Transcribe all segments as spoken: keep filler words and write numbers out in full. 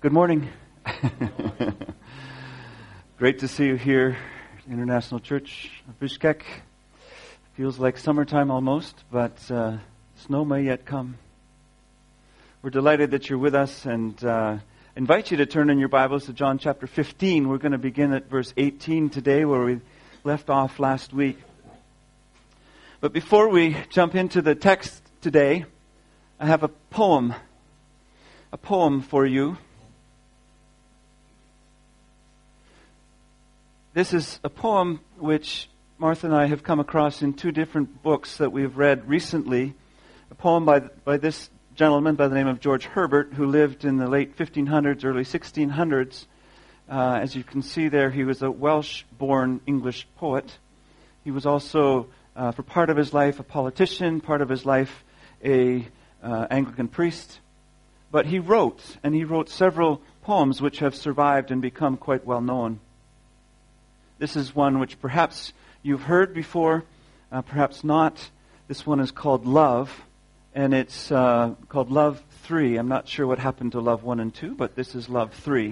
Good morning. Great to see you here, International Church of Bishkek. Feels like summertime almost, but uh, snow may yet come. We're delighted that you're with us, and uh, invite you to turn in your Bibles to John chapter fifteen. We're going to begin at verse eighteen today, where we left off last week. But before we jump into the text today, I have a poem, a poem for you. This is a poem which Martha and I have come across in two different books that we've read recently. A poem by by this gentleman by the name of George Herbert, who lived in the late fifteen hundreds, early sixteen hundreds. Uh, as you can see there, he was a Welsh-born English poet. He was also, uh, for part of his life, a politician, part of his life, a uh, Anglican priest. But he wrote, and he wrote several poems which have survived and become quite well known. This is one which perhaps you've heard before, uh, perhaps not. This one is called Love, and it's uh, called Love three. I'm not sure what happened to Love one and two, but this is Love three.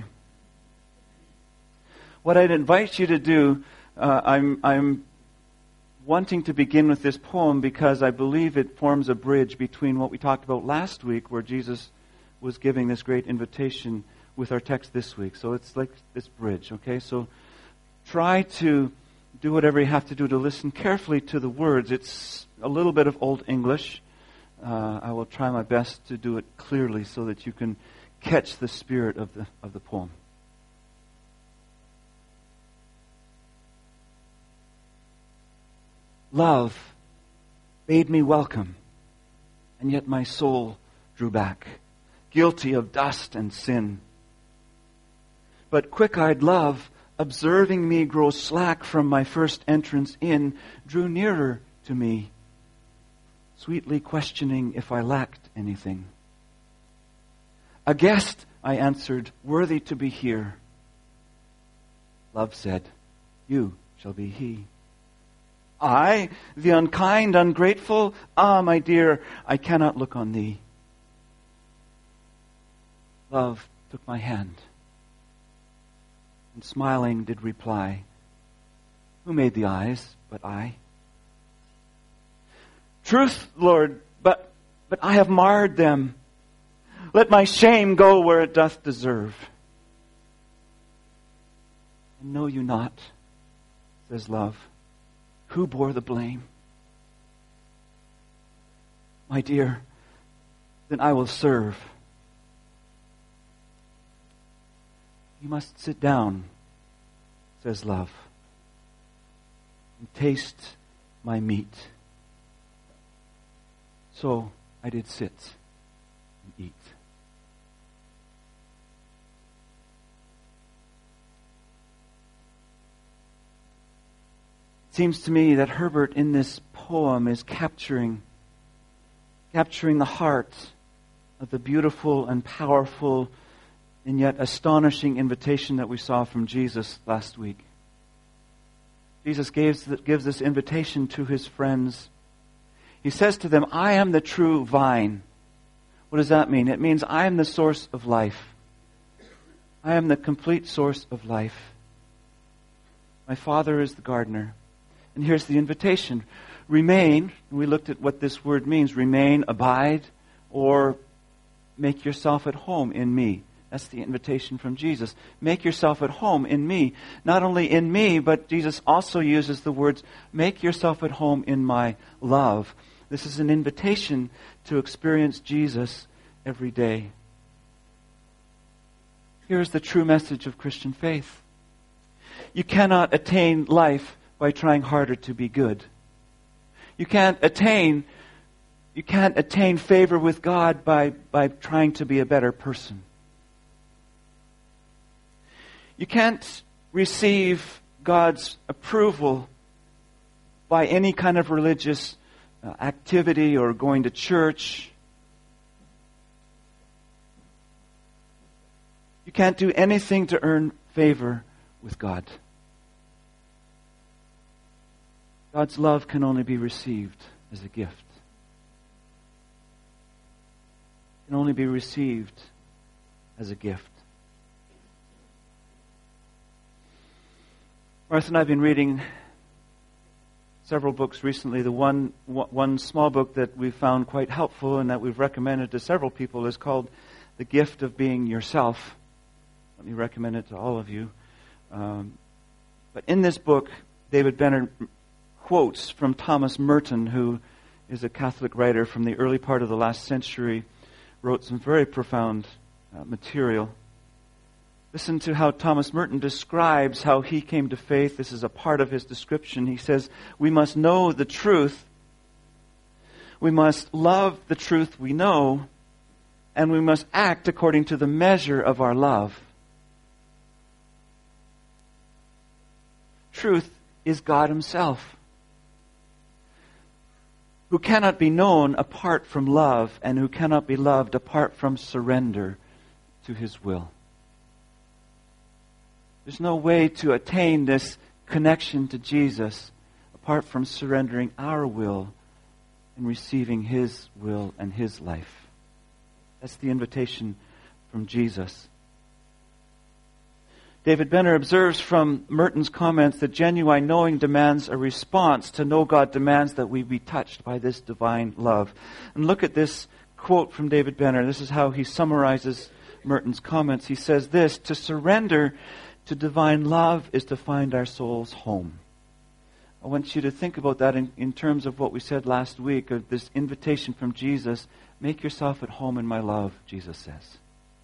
What I'd invite you to do, uh, I'm, I'm wanting to begin with this poem because I believe it forms a bridge between what we talked about last week, where Jesus was giving this great invitation, with our text this week. So it's like this bridge, okay? So try to do whatever you have to do to listen carefully to the words. It's a little bit of Old English. Uh, I will try my best to do it clearly so that you can catch the spirit of the of the poem. Love bade me welcome, and yet my soul drew back, guilty of dust and sin. But quick-eyed love, observing me grow slack from my first entrance in, drew nearer to me, sweetly questioning if I lacked anything. A guest, I answered, worthy to be here. Love said, you shall be he. I, the unkind, ungrateful, ah, my dear, I cannot look on thee. Love took my hand, and smiling did reply, who made the eyes but I? Truth, Lord, but but I have marred them. Let my shame go where it doth deserve. And know you not, says love, who bore the blame? My dear, then I will serve. You must sit down, says love, and taste my meat. So I did sit and eat. It seems to me that Herbert in this poem is capturing, capturing the heart of the beautiful and powerful and yet astonishing invitation that we saw from Jesus last week. Jesus gives, gives this invitation to his friends. He says to them, I am the true vine. What does that mean? It means I am the source of life. I am the complete source of life. My Father is the gardener. And here's the invitation. Remain, we looked at what this word means, remain, abide, or make yourself at home in me. That's the invitation from Jesus. Make yourself at home in me. Not only in me, but Jesus also uses the words, make yourself at home in my love. This is an invitation to experience Jesus every day. Here's the true message of Christian faith. You cannot attain life by trying harder to be good. You can't attain, you can't attain favor with God by, by trying to be a better person. You can't receive God's approval by any kind of religious uh, activity or going to church. You can't do anything to earn favor with God. God's love can only be received as a gift. It can only be received as a gift. Martha and I have been reading several books recently. The one one small book that we found quite helpful and that we've recommended to several people is called The Gift of Being Yourself. Let me recommend it to all of you. Um, but in this book, David Benner quotes from Thomas Merton, who is a Catholic writer from the early part of the last century, wrote some very profound uh, material. Listen to how Thomas Merton describes how he came to faith. This is a part of his description. He says, "We must know the truth. We must love the truth we know. And we must act according to the measure of our love." Truth is God Himself, who cannot be known apart from love and who cannot be loved apart from surrender to His will. There's no way to attain this connection to Jesus apart from surrendering our will and receiving His will and His life. That's the invitation from Jesus. David Benner observes from Merton's comments that genuine knowing demands a response. To know God demands that we be touched by this divine love. And look at this quote from David Benner. This is how he summarizes Merton's comments. He says this: "To surrender to divine love is to find our soul's home." I want you to think about that in, in terms of what we said last week, of this invitation from Jesus. Make yourself at home in my love, Jesus says.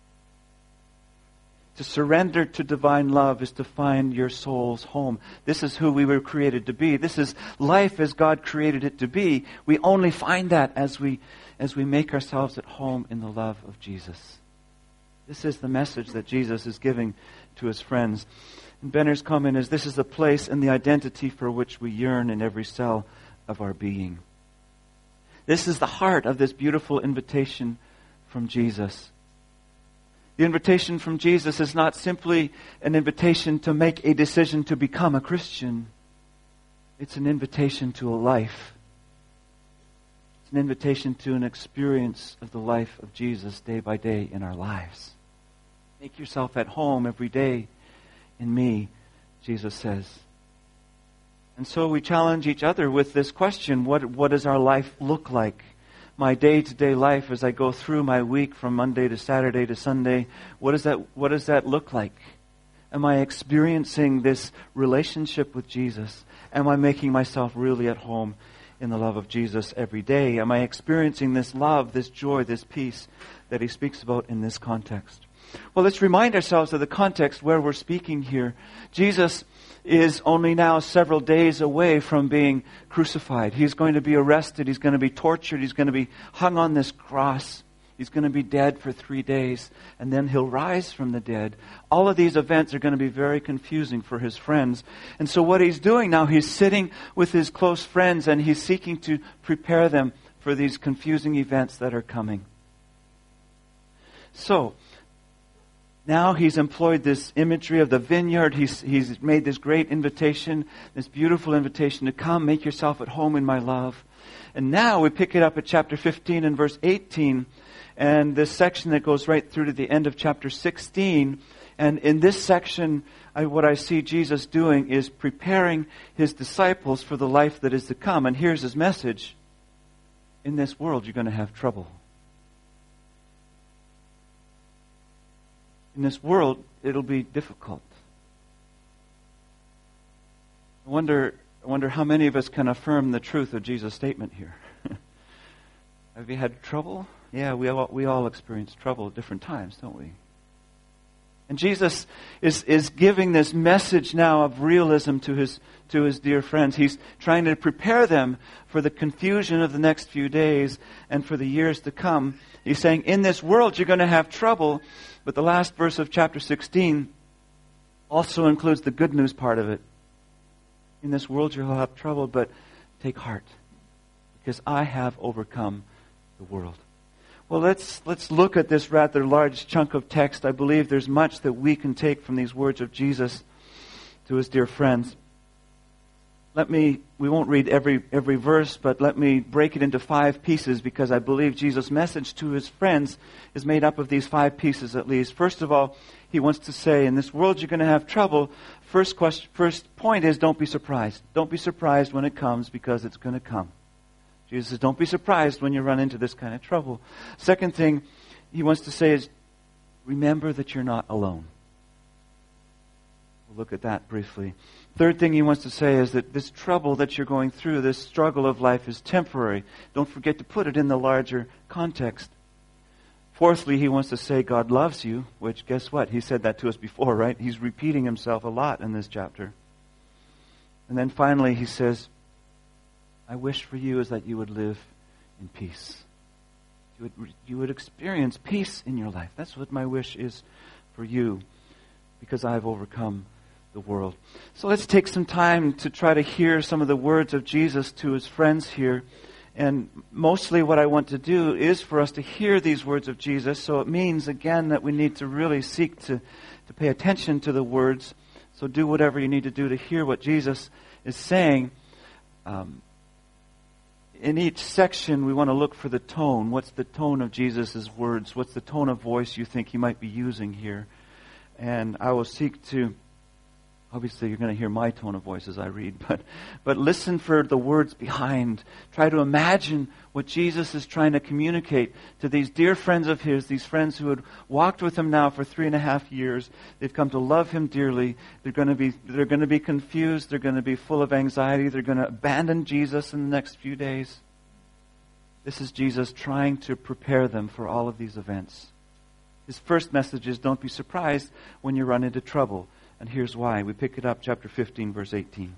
To surrender to divine love is to find your soul's home. This is who we were created to be. This is life as God created it to be. We only find that as we as we make ourselves at home in the love of Jesus. This is the message that Jesus is giving to His friends. And Benner's comment is, this is the place and the identity for which we yearn in every cell of our being. This is the heart of this beautiful invitation from Jesus. The invitation from Jesus is not simply an invitation to make a decision to become a Christian. It's an invitation to a life. It's an invitation to an experience of the life of Jesus day by day in our lives. Make yourself at home every day in me, Jesus says. And so we challenge each other with this question: what, what does our life look like? My day-to-day life as I go through my week from Monday to Saturday to Sunday, what does that, what does that look like? Am I experiencing this relationship with Jesus? Am I making myself really at home in the love of Jesus every day? Am I experiencing this love, this joy, this peace that He speaks about in this context? Well, let's remind ourselves of the context where we're speaking here. Jesus is only now several days away from being crucified. He's going to be arrested. He's going to be tortured. He's going to be hung on this cross. He's going to be dead for three days. And then He'll rise from the dead. All of these events are going to be very confusing for His friends. And so what He's doing now, He's sitting with His close friends and He's seeking to prepare them for these confusing events that are coming. So, now He's employed this imagery of the vineyard. He's, he's made this great invitation, this beautiful invitation to come, make yourself at home in my love. And now we pick it up at chapter fifteen and verse eighteen. And this section that goes right through to the end of chapter sixteen. And in this section, I, what I see Jesus doing is preparing His disciples for the life that is to come. And here's His message: in this world you're going to have trouble. In this world, it'll be difficult. I wonder, I wonder how many of us can affirm the truth of Jesus' statement here. Have you had trouble? Yeah, we all, we all experience trouble at different times, don't we? And Jesus is, is giving this message now of realism to his, to his dear friends. He's trying to prepare them for the confusion of the next few days and for the years to come. He's saying, in this world you're going to have trouble. But the last verse of chapter sixteen also includes the good news part of it. In this world you'll have trouble, but take heart, because I have overcome the world. Well, let's let's look at this rather large chunk of text. I believe there's much that we can take from these words of Jesus to His dear friends. let me, we won't read every, every verse, but let me break it into five pieces because I believe Jesus' message to his friends is made up of these five pieces at least. First of all, he wants to say, in this world you're going to have trouble. First question, first point is, don't be surprised. Don't be surprised when it comes, because it's going to come. Jesus says, don't be surprised when you run into this kind of trouble. Second thing he wants to say is, remember that you're not alone. We'll look at that briefly. Third thing he wants to say is that this trouble that you're going through, this struggle of life, is temporary. Don't forget to put it in the larger context. Fourthly, he wants to say God loves you, which, guess what? He said that to us before, right? He's repeating himself a lot in this chapter. And then finally, he says, I wish for you is that you would live in peace. You would, you would experience peace in your life. That's what my wish is for you, because I have overcome the world. So let's take some time to try to hear some of the words of Jesus to his friends here. And mostly what I want to do is for us to hear these words of Jesus. So it means, again, that we need to really seek to, to pay attention to the words. So do whatever you need to do to hear what Jesus is saying. Um, in each section, we want to look for the tone. What's the tone of Jesus' words? What's the tone of voice you think he might be using here? And I will seek to, obviously you're going to hear my tone of voice as I read, but but listen for the words behind. Try to imagine what Jesus is trying to communicate to these dear friends of his, these friends who had walked with him now for three and a half years. They've come to love him dearly. They're going to be they're going to be confused. They're going to be full of anxiety. They're going to abandon Jesus in the next few days. This is Jesus trying to prepare them for all of these events. His first message is, don't be surprised when you run into trouble. And here's why. We pick it up, chapter fifteen, verse eighteen.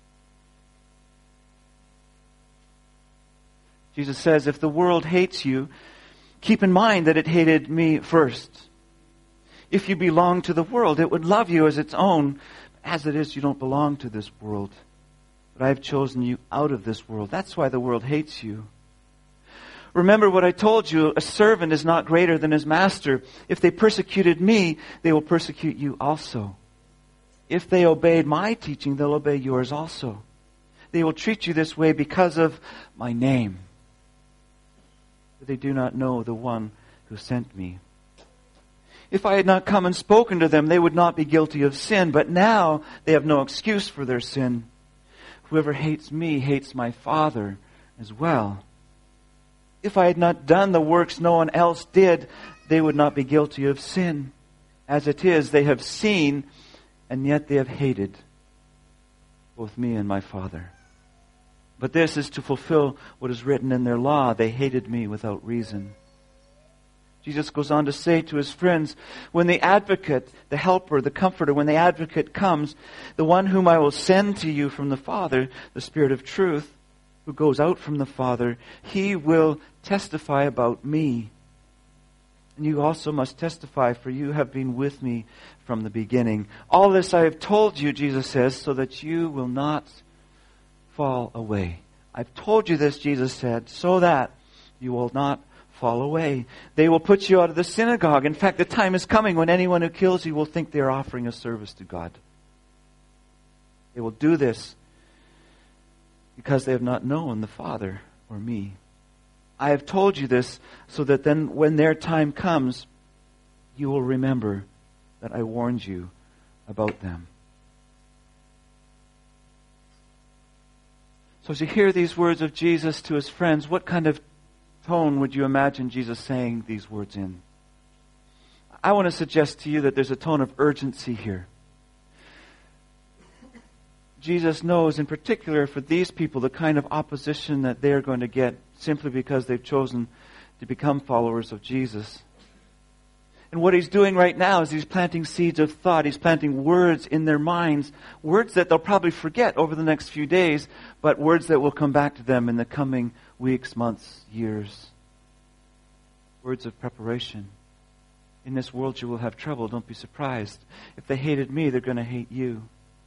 Jesus says, if the world hates you, keep in mind that it hated me first. If you belong to the world, it would love you as its own. As it is, you don't belong to this world. But I have chosen you out of this world. That's why the world hates you. Remember what I told you, a servant is not greater than his master. If they persecuted me, they will persecute you also. If they obeyed my teaching, they'll obey yours also. They will treat you this way because of my name. But they do not know the one who sent me. If I had not come and spoken to them, they would not be guilty of sin. But now they have no excuse for their sin. Whoever hates me hates my Father as well. If I had not done the works no one else did, they would not be guilty of sin. As it is, they have seen, and yet they have hated both me and my Father. But this is to fulfill what is written in their law. They hated me without reason. Jesus goes on to say to his friends, when the advocate, the helper, the comforter, when the advocate comes, the one whom I will send to you from the Father, the Spirit of truth, who goes out from the Father, he will testify about me. And you also must testify, for you have been with me from the beginning. All this I have told you, Jesus says, so that you will not fall away. I've told you this, Jesus said, so that you will not fall away. They will put you out of the synagogue. In fact, the time is coming when anyone who kills you will think they are offering a service to God. They will do this because they have not known the Father or me. I have told you this so that then when their time comes, you will remember that I warned you about them. So as you hear these words of Jesus to his friends, what kind of tone would you imagine Jesus saying these words in? I want to suggest to you that there's a tone of urgency here. Jesus knows in particular for these people the kind of opposition that they're going to get simply because they've chosen to become followers of Jesus. And what he's doing right now is he's planting seeds of thought. He's planting words in their minds, words that they'll probably forget over the next few days, but words that will come back to them in the coming weeks, months, years. Words of preparation. In this world you will have trouble. Don't be surprised. If they hated me, they're going to hate you.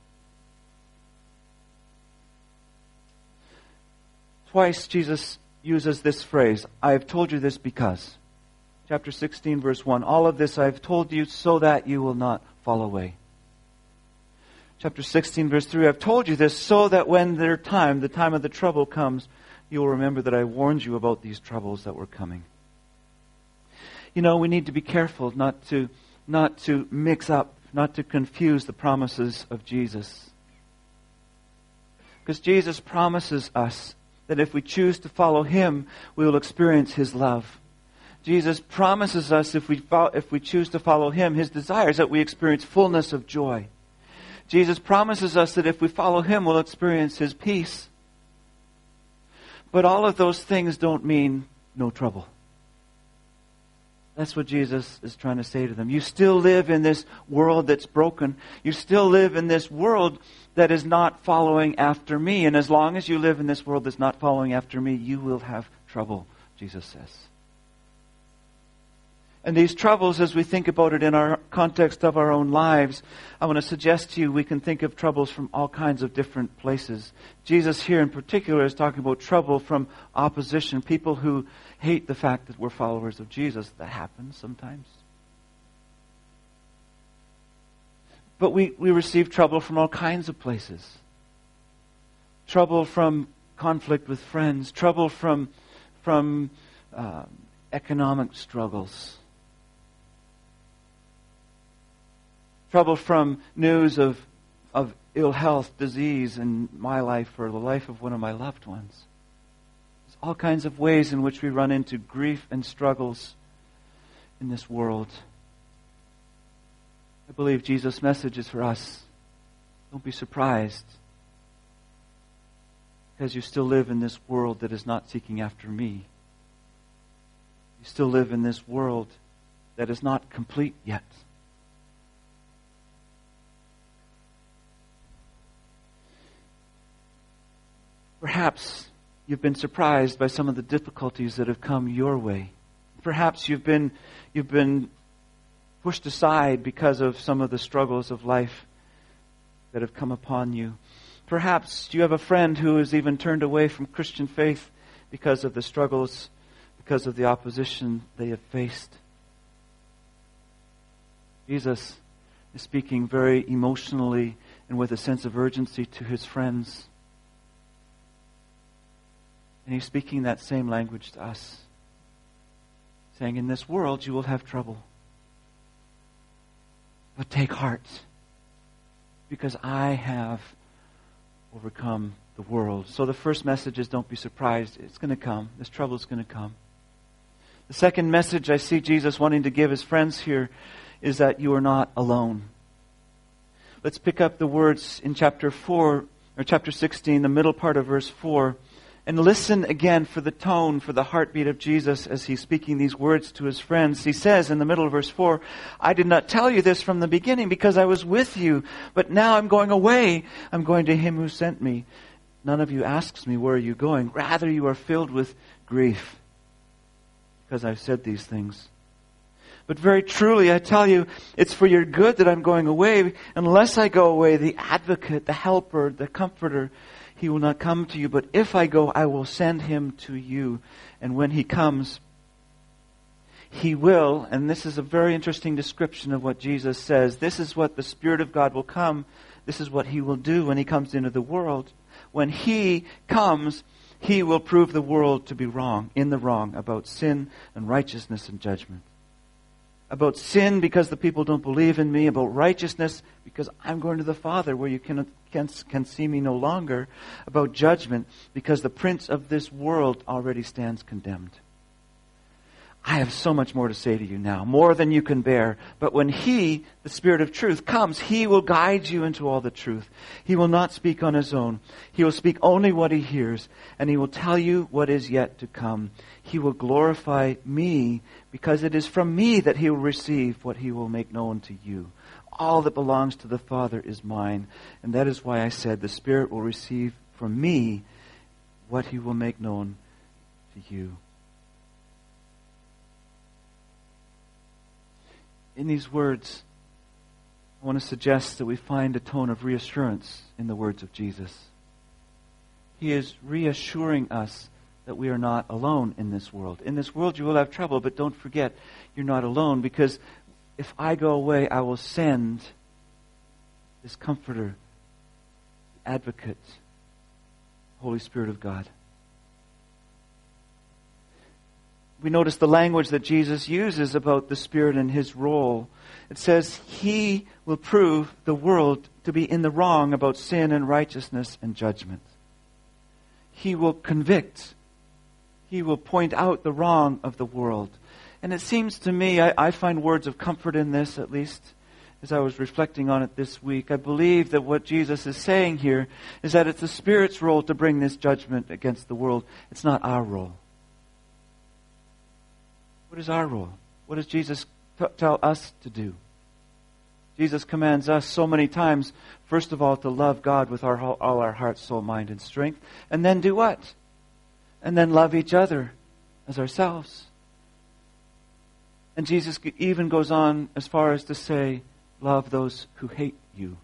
Twice Jesus uses this phrase, I have told you this because. Chapter sixteen, verse one, all of this I have told you so that you will not fall away. Chapter sixteen, verse three, I've told you this so that when their time, the time of the trouble comes, you will remember that I warned you about these troubles that were coming. You know, we need to be careful not to, not to mix up, not to confuse the promises of Jesus. Because Jesus promises us that if we choose to follow Him, we will experience His love. Jesus promises us if we, fo- if we choose to follow Him, His desire is that we experience fullness of joy. Jesus promises us that if we follow Him, we'll experience His peace. But all of those things don't mean no trouble. That's what Jesus is trying to say to them. You still live in this world that's broken. You still live in this world that is not following after me. And as long as you live in this world that's not following after me, you will have trouble, Jesus says. And these troubles, as we think about it in our context of our own lives, I want to suggest to you we can think of troubles from all kinds of different places. Jesus here in particular is talking about trouble from opposition, people who hate the fact that we're followers of Jesus. That happens sometimes. But we, we receive trouble from all kinds of places. Trouble from conflict with friends, trouble from, from uh, economic struggles. Trouble from news of, of ill health, disease in my life or the life of one of my loved ones. There's all kinds of ways in which we run into grief and struggles in this world. I believe Jesus' message is for us. Don't be surprised, because you still live in this world that is not seeking after me. You still live in this world that is not complete yet. Perhaps you've been surprised by some of the difficulties that have come your way. Perhaps you've been you've been pushed aside because of some of the struggles of life that have come upon you. Perhaps you have a friend who has even turned away from Christian faith because of the struggles, because of the opposition they have faced. Jesus is speaking very emotionally and with a sense of urgency to His friends. And He's speaking that same language to us, saying, in this world you will have trouble. But take heart, because I have overcome the world. So the first message is, don't be surprised. It's going to come. This trouble is going to come. The second message I see Jesus wanting to give His friends here is that you are not alone. Let's pick up the words in chapter four, or chapter sixteen, the middle part of verse four. And listen again for the tone, for the heartbeat of Jesus as He's speaking these words to His friends. He says in the middle of verse four, I did not tell you this from the beginning because I was with you, but now I'm going away. I'm going to Him who sent me. None of you asks me, where are you going? Rather, you are filled with grief because I've said these things. But very truly, I tell you, it's for your good that I'm going away. Unless I go away, the advocate, the helper, the comforter, He will not come to you, but if I go, I will send Him to you. And when He comes, He will, and this is a very interesting description of what Jesus says, this is what the Spirit of God will come, this is what He will do when He comes into the world. When He comes, He will prove the world to be wrong, in the wrong, about sin and righteousness and judgment. About sin because the people don't believe in me. About righteousness because I'm going to the Father where you can, can, can see me no longer. About judgment because the prince of this world already stands condemned. I have so much more to say to you now, more than you can bear. But when He, the Spirit of truth, comes, He will guide you into all the truth. He will not speak on His own. He will speak only what He hears, and He will tell you what is yet to come. He will glorify me, because it is from me that He will receive what He will make known to you. All that belongs to the Father is mine, and that is why I said the Spirit will receive from me what He will make known to you. In these words, I want to suggest that we find a tone of reassurance in the words of Jesus. He is reassuring us that we are not alone in this world. In this world you will have trouble, but don't forget, you're not alone, because if I go away, I will send this Comforter advocate, Holy Spirit of God. We notice the language that Jesus uses about the Spirit and His role. It says, He will prove the world to be in the wrong about sin and righteousness and judgment. He will convict. He will point out the wrong of the world. And it seems to me, I, I find words of comfort in this, at least as I was reflecting on it this week. I believe that what Jesus is saying here is that it's the Spirit's role to bring this judgment against the world. It's not our role. What is our role? What does Jesus t- tell us to do? Jesus commands us so many times, first of all, to love God with our whole, all our heart, soul, mind, and strength. And then do what? And then love each other as ourselves. And Jesus even goes on as far as to say, love those who hate you.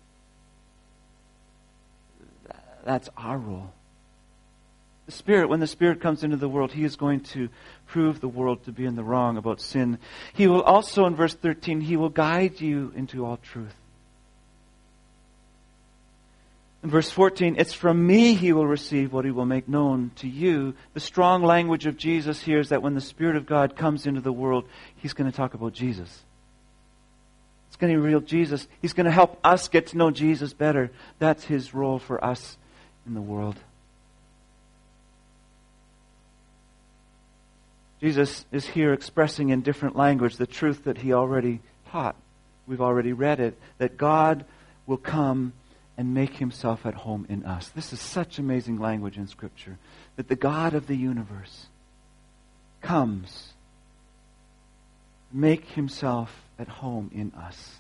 That's our role. The Spirit, when the Spirit comes into the world, He is going to prove the world to be in the wrong about sin. He will also, in verse thirteen, He will guide you into all truth. In verse fourteen, it's from me He will receive what He will make known to you. The strong language of Jesus here is that when the Spirit of God comes into the world, He's going to talk about Jesus. It's going to reveal Jesus. He's going to help us get to know Jesus better. That's His role for us in the world. Jesus is here expressing in different language the truth that He already taught. We've already read it. That God will come and make Himself at home in us. This is such amazing language in Scripture. That the God of the universe comes to make Himself at home in us.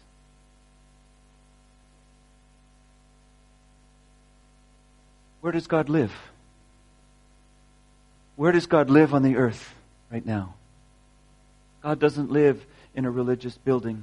Where does God live? Where does God live on the earth right now? God doesn't live in a religious building.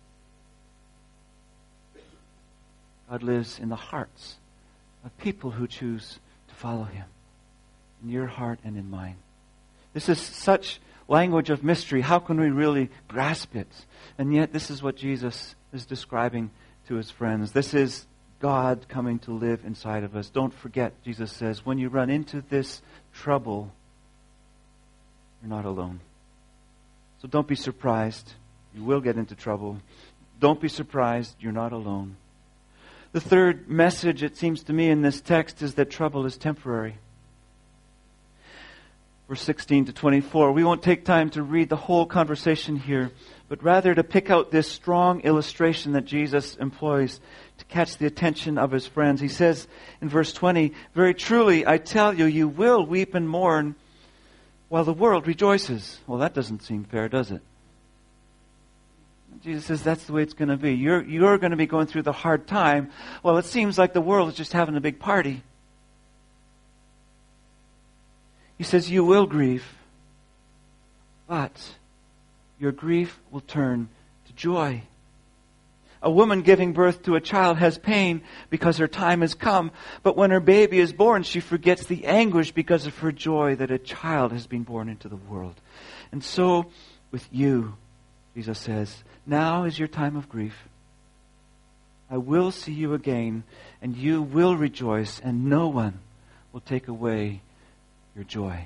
God lives in the hearts of people who choose to follow Him. In your heart and in mine. This is such language of mystery. How can we really grasp it? And yet this is what Jesus is describing to His friends. This is God coming to live inside of us. Don't forget, Jesus says, when you run into this trouble, you're not alone. So don't be surprised. You will get into trouble. Don't be surprised. You're not alone. The third message, it seems to me, in this text is that trouble is temporary. Verse sixteen to twenty-four. We won't take time to read the whole conversation here, but rather to pick out this strong illustration that Jesus employs to catch the attention of His friends. He says in verse twenty, very truly, I tell you, you will weep and mourn while the world rejoices. Well, that doesn't seem fair, does it? Jesus says that's the way it's going to be. You're, you're going to be going through the hard time. Well, it seems like the world is just having a big party. He says you will grieve, but your grief will turn to joy. A woman giving birth to a child has pain because her time has come, but when her baby is born, she forgets the anguish because of her joy that a child has been born into the world. And so with you, Jesus says, now is your time of grief. I will see you again, and you will rejoice, and no one will take away your joy. I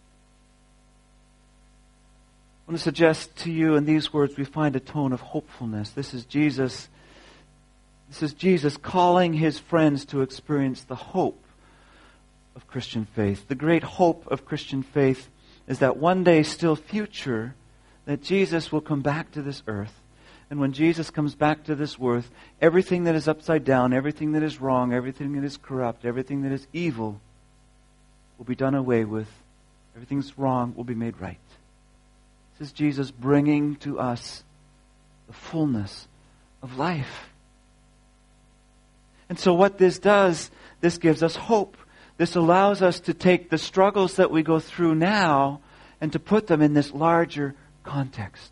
want to suggest to you in these words we find a tone of hopefulness. This is Jesus. This is Jesus calling His friends to experience the hope of Christian faith. The great hope of Christian faith is that one day, still future, that Jesus will come back to this earth. And when Jesus comes back to this earth, everything that is upside down, everything that is wrong, everything that is corrupt, everything that is evil will be done away with. Everything's wrong will be made right. This is Jesus bringing to us the fullness of life. And so what this does, this gives us hope. This allows us to take the struggles that we go through now and to put them in this larger context.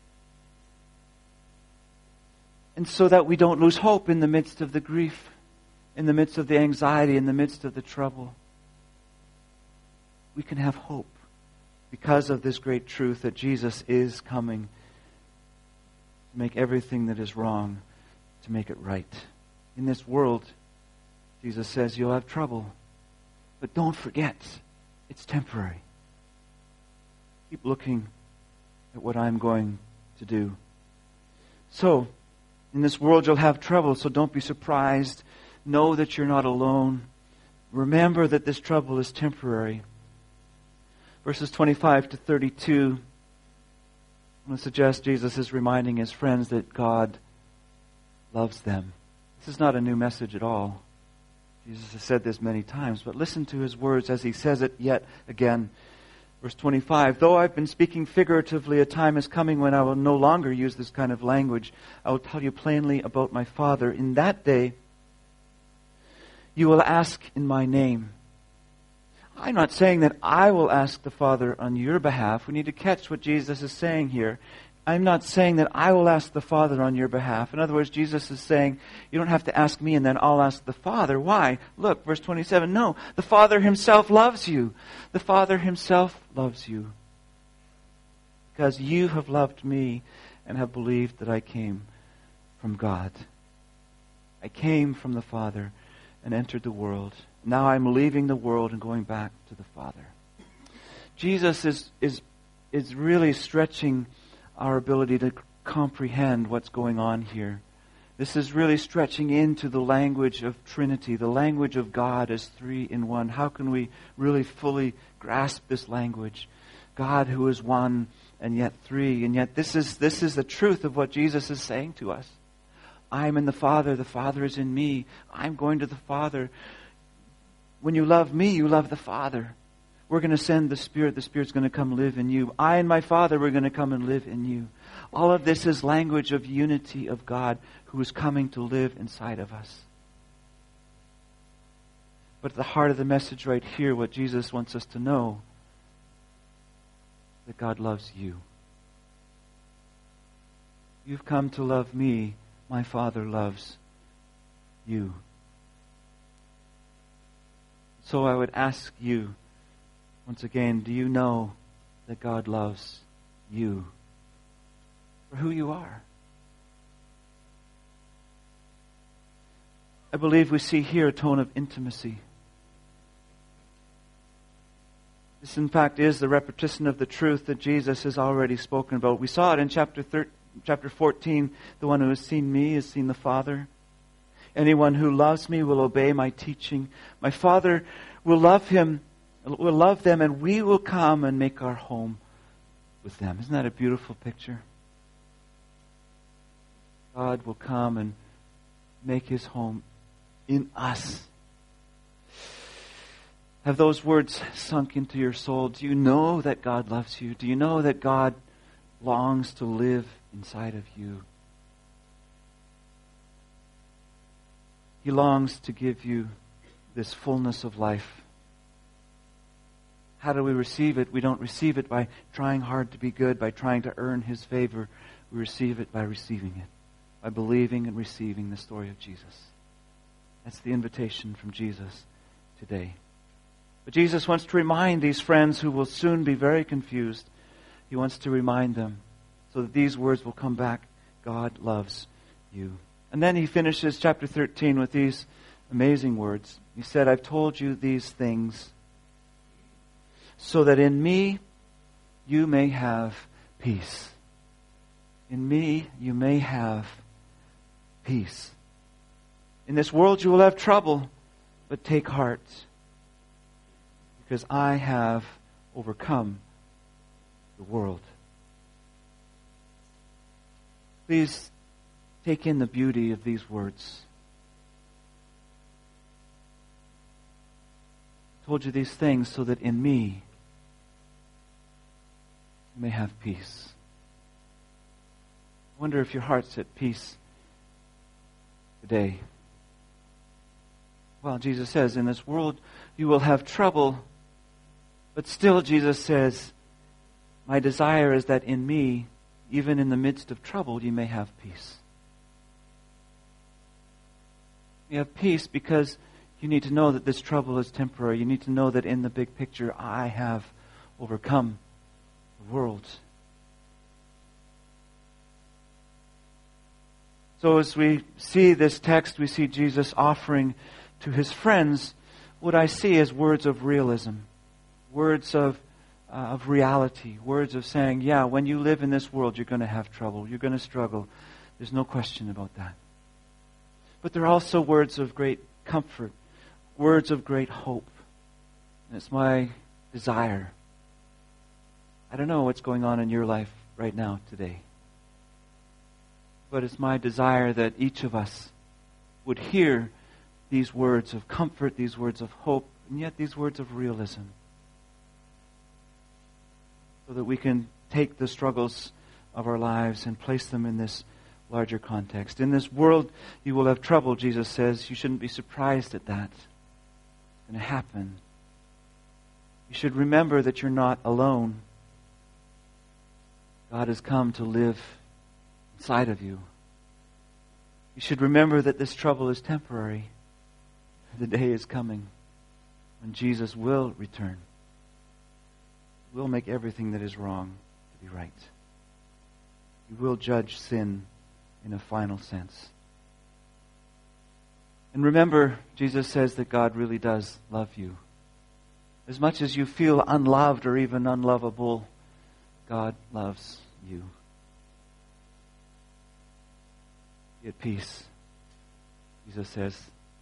And so that we don't lose hope in the midst of the grief, in the midst of the anxiety, in the midst of the trouble. We can have hope because of this great truth that Jesus is coming to make everything that is wrong, to make it right. In this world, Jesus says, you'll have trouble. But don't forget, it's temporary. Keep looking at what I'm going to do. So, in this world you'll have trouble, so don't be surprised. Know that you're not alone. Remember that this trouble is temporary. Verses twenty-five to thirty-two, I want to suggest Jesus is reminding his friends that God loves them. This is not a new message at all. Jesus has said this many times, but listen to his words as he says it yet again. Verse twenty-five, though I've been speaking figuratively, a time is coming when I will no longer use this kind of language. I will tell you plainly about my Father. In that day, you will ask in my name. I'm not saying that I will ask the Father on your behalf. We need to catch what Jesus is saying here. I'm not saying that I will ask the Father on your behalf. In other words, Jesus is saying, you don't have to ask me and then I'll ask the Father. Why? Look, verse twenty-seven. No, the Father himself loves you. The Father himself loves you. Because you have loved me and have believed that I came from God. I came from the Father and entered the world. Now I'm leaving the world and going back to the Father. Jesus is is is really stretching our ability to comprehend what's going on here. This is really stretching into the language of Trinity, the language of God as three in one. How can we really fully grasp this language? God who is one and yet three. And yet this is this is the truth of what Jesus is saying to us. I'm in the Father, the Father is in me. I'm going to the Father. When you love me, you love the Father. We're going to send the Spirit. The Spirit's going to come live in you. I and my Father, we're going to come and live in you. All of this is language of unity of God who is coming to live inside of us. But at the heart of the message right here, what Jesus wants us to know, that God loves you. You've come to love me. My Father loves you. So I would ask you, once again, do you know that God loves you for who you are? I believe we see here a tone of intimacy. This, in fact, is the repetition of the truth that Jesus has already spoken about. We saw it in chapter thirteen, chapter fourteen. The one who has seen me has seen the Father. Anyone who loves me will obey my teaching. My Father will love him, will love them, and we will come and make our home with them. Isn't that a beautiful picture? God will come and make his home in us. Have those words sunk into your soul? Do you know that God loves you? Do you know that God longs to live inside of you? He longs to give you this fullness of life. How do we receive it? We don't receive it by trying hard to be good, by trying to earn his favor. We receive it by receiving it, by believing and receiving the story of Jesus. That's the invitation from Jesus today. But Jesus wants to remind these friends who will soon be very confused. He wants to remind them so that these words will come back. God loves you. And then he finishes chapter thirteen with these amazing words. He said, I've told you these things so that in me you may have peace. In me you may have peace. In this world you will have trouble, but take heart, because I have overcome the world. Please take in the beauty of these words. I told you these things so that in me you may have peace. I wonder if your heart's at peace today. Well, Jesus says, in this world you will have trouble, but still Jesus says, my desire is that in me, even in the midst of trouble, you may have peace. You have peace because you need to know that this trouble is temporary. You need to know that in the big picture, I have overcome the world. So as we see this text, we see Jesus offering to his friends what I see as words of realism, words of uh, of reality, words of saying, yeah, when you live in this world, you're going to have trouble, you're going to struggle. There's no question about that. But they're also words of great comfort, words of great hope. And it's my desire. I don't know what's going on in your life right now today. But it's my desire that each of us would hear these words of comfort, these words of hope, and yet these words of realism. So that we can take the struggles of our lives and place them in this larger context. In this world you will have trouble, Jesus says. You shouldn't be surprised at that. It's going to happen. You should remember that you're not alone. God has come to live inside of you. You should remember that this trouble is temporary. The day is coming when Jesus will return. He will make everything that is wrong to be right. He will judge sin in a final sense. And remember, Jesus says that God really does love you. As much as you feel unloved or even unlovable, God loves you. Be at peace, Jesus says.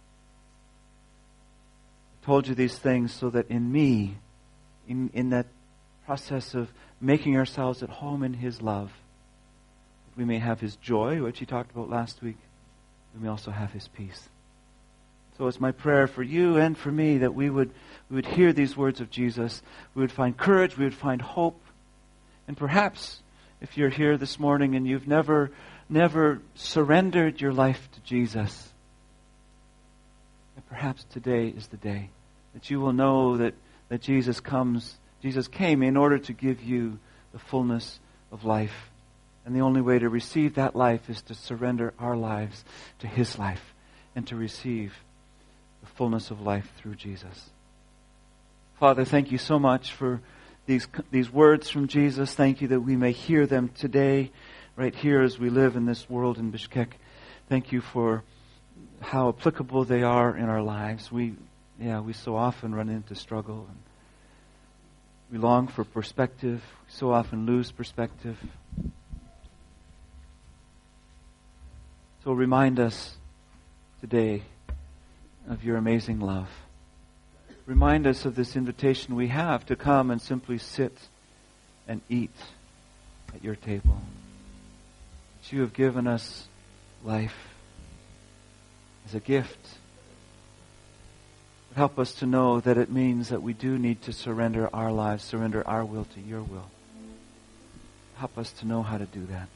I told you these things so that in me, in, in that process of making ourselves at home in His love, we may have His joy, which He talked about last week. We may also have His peace. So it's my prayer for you and for me that we would we would hear these words of Jesus. We would find courage. We would find hope. And perhaps if you're here this morning and you've never never surrendered your life to Jesus, and perhaps today is the day that you will know that, that Jesus comes. Jesus came in order to give you the fullness of life. And the only way to receive that life is to surrender our lives to His life and to receive the fullness of life through Jesus. Father, thank you so much for these these words from Jesus. Thank you that we may hear them today, right here as we live in this world in Bishkek. Thank you for how applicable they are in our lives. We, yeah, we so often run into struggle, and we long for perspective. We so often lose perspective. So remind us today of your amazing love. Remind us of this invitation we have to come and simply sit and eat at your table. That you have given us life as a gift. But help us to know that it means that we do need to surrender our lives, surrender our will to your will. Help us to know how to do that.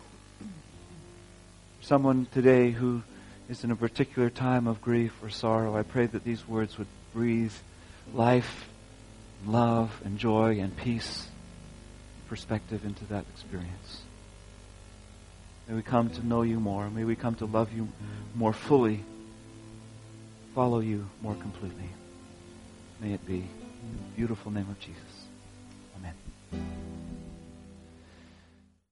Someone today who is in a particular time of grief or sorrow, I pray that these words would breathe life, love, and joy, and peace, perspective into that experience. May we come to know you more. May we come to love you more fully, follow you more completely. May it be in the beautiful name of Jesus. Amen.